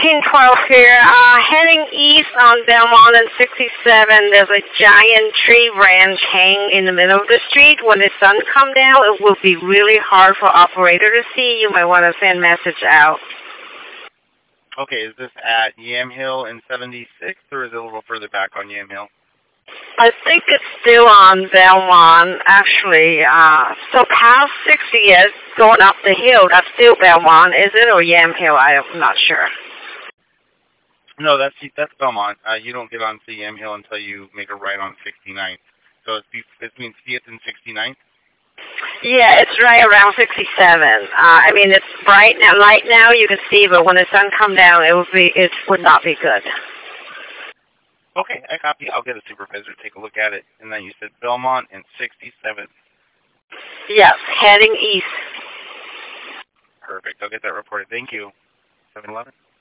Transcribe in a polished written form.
1912 here. Heading east on Belmont and 67, there's a giant tree branch hanging in the middle of the street. When the sun comes down, it will be really hard for operator to see. You might want to send message out. Okay, is this at Yamhill and 76, or is it a little further back on Yamhill? I think it's still on Belmont, actually. So past 60th, going up the hill, that's still Belmont, is it, or Yamhill? I'm not sure. No, that's Belmont. You don't get onto Yamhill until you make a right on 69th. So it's between 50th and 69th? Yeah, it's right around 67. I mean, it's bright now, light now, you can see, but when the sun comes down, it would not be good. Okay, I copy. I'll get a supervisor to take a look at it. And then you said Belmont and 67th. Yes, heading east. Perfect. I'll get that reported. Thank you. 7-Eleven.